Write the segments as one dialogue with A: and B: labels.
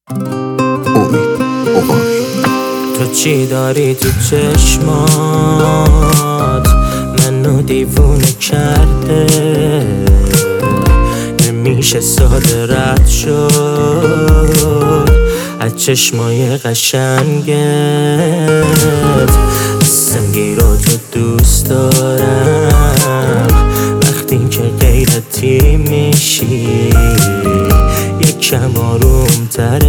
A: امید اوغانی.
B: تو چی داری تو چشمات منو دیوونه کرده، نمیشه ساده رد شد از چشمای قشنگت. سنگی رو تو دوست دارم وقتی که غیرتی میشی، یکم آروم‌تر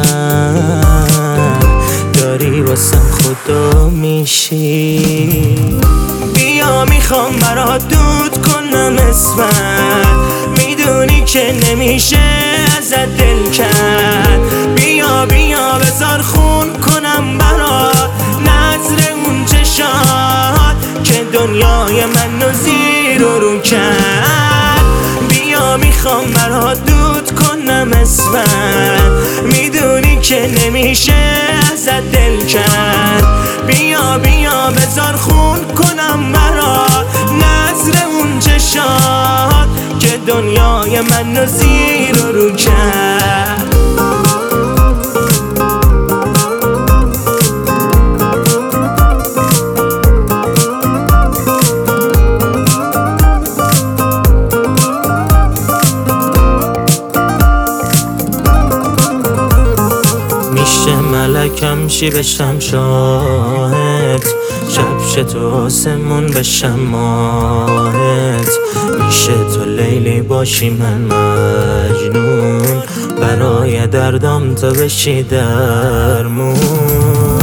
B: عشقم داری واسم خدا میشی. بیا میخوام برات دود کنم اسمت، میدونی که نمیشه ازت دل کرد. بیا بیا بذار خون کنم برات نظر اون چشات که دنیای منو زیر و رو کرد. بیا میخوام برات دود کنم اسمت، میدونی که نمیشه ازت دل کرد. بیا بیا بذار خون کنم برات نظر اون چشات که دنیای منو زیر و رو کرد. میشه ملکم شی بشم شاهد، شب تو آسمون بشم ماهت. میشه تو لیلی باشی من مجنون، برای دردام تو بشی درمون.